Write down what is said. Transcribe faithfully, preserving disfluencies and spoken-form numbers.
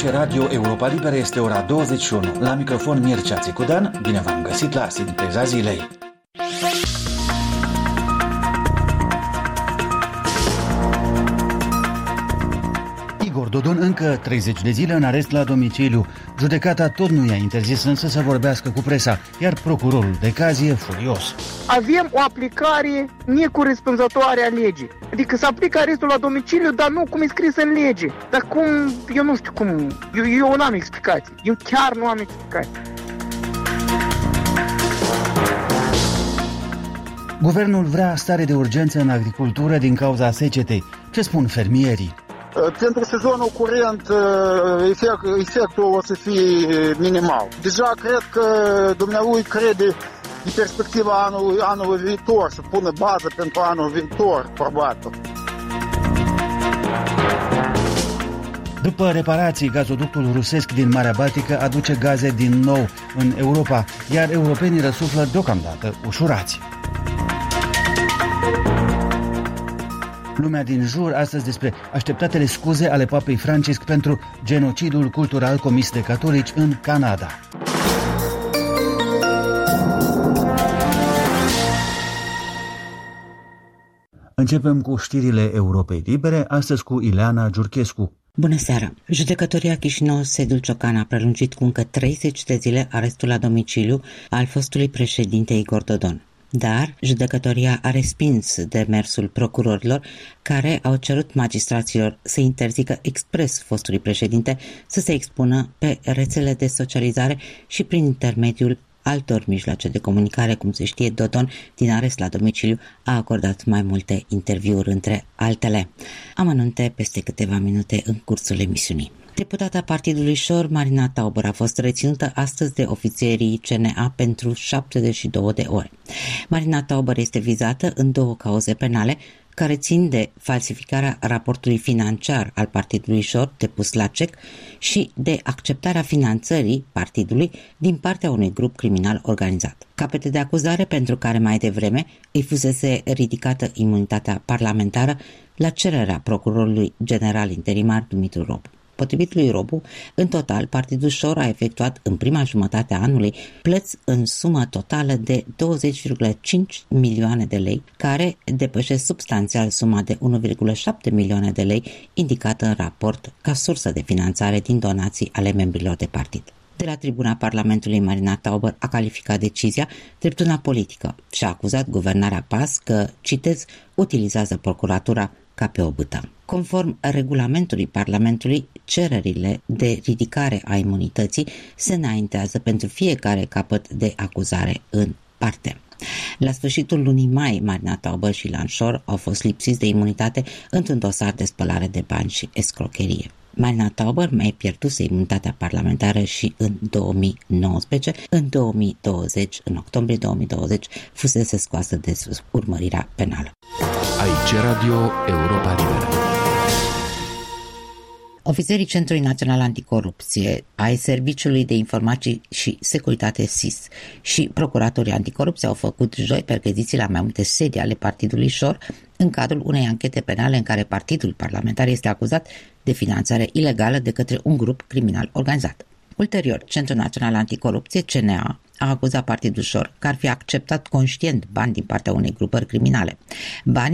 Aici Radio Europa Liberă, este ora douăzeci și unu. La microfon Mircea Țicudan, bine v-am găsit la Sinteza Zilei. Igor Dodon încă treizeci de zile în arest la domiciliu. Judecata tot nu i-a interzis însă să vorbească cu presa, iar procurorul de caz e furios. Avem o aplicare necorespunzătoare a legii. Adică se aplică arestul la domiciliu, dar nu cum e scris în lege. Dar cum, eu nu știu cum, eu, eu nu am explicații. Eu chiar nu am explicații. Guvernul vrea stare de urgență în agricultură din cauza secetei. Ce spun fermierii? Pentru sezonul curent efect, efectul o să fie minimal. Deja cred că dumnealui crede în perspectiva anului, anului viitor, să pună bază pentru anul viitor, probabil. După reparații, gazoductul rusesc din Marea Baltică aduce gaze din nou în Europa, iar europenii răsuflă deocamdată ușurați. Lumea din jur astăzi despre așteptatele scuze ale papei Francisc pentru genocidul cultural comis de catolici în Canada. Începem cu știrile Europei Libere, astăzi cu Ileana Giurchescu. Bună seara! Judecătoria Chișinău Sedul Ciocan a prelungit cu încă treizeci de zile arestul la domiciliu al fostului președinte Igor Dodon. Dar judecătoria a respins demersul procurorilor care au cerut magistraților să interzică expres fostului președinte să se expună pe rețele de socializare și prin intermediul altor mijloace de comunicare. Cum se știe, Dodon, din arest la domiciliu, a acordat mai multe interviuri, între altele. Amănunte peste câteva minute în cursul emisiunii. Deputata Partidului Șor, Marina Tauber, a fost reținută astăzi de ofițerii C N A pentru șaptezeci și două de ore. Marina Tauber este vizată în două cauze penale care țin de falsificarea raportului financiar al Partidului Șor depus la C E C și de acceptarea finanțării partidului din partea unui grup criminal organizat. Capete de acuzare pentru care mai devreme îi fusese ridicată imunitatea parlamentară la cererea procurorului general interimar Dumitru Robu. Potrivit lui Robu, în total, Partidul Șor a efectuat în prima jumătate a anului plăți în sumă totală de douăzeci virgulă cinci milioane de lei, care depășesc substanțial suma de unu virgulă șapte milioane de lei indicată în raport ca sursă de finanțare din donații ale membrilor de partid. De la tribuna Parlamentului, Marina Tauber a calificat decizia drept una politică și a acuzat guvernarea P A S că, citez, utilizează procuratura ca pe o bâtă. Conform regulamentului Parlamentului, cererile de ridicare a imunității se înaintează pentru fiecare capăt de acuzare în parte. La sfârșitul lunii mai, Marina Tauber și Ilan Șor au fost lipsiți de imunitate într-un dosar de spălare de bani și escrocherie. Marina Tauber mai pierduse imunitatea parlamentară și în două mii nouăsprezece, în două mii douăzeci, în octombrie două mii douăzeci, fusese scoasă de urmărirea penală. Aici Radio Europa Liberă. Ofițerii Centrului Național Anticorupție, ai Serviciului de Informații și Securitate S I S și procuratorii anticorupție au făcut joi percheziții la mai multe sedii ale Partidului Șor în cadrul unei anchete penale în care partidul parlamentar este acuzat de finanțare ilegală de către un grup criminal organizat. Ulterior, Centrul Național Anticorupție, C N A, a acuzat Partidul Șor că ar fi acceptat conștient bani din partea unei grupări criminale. Banii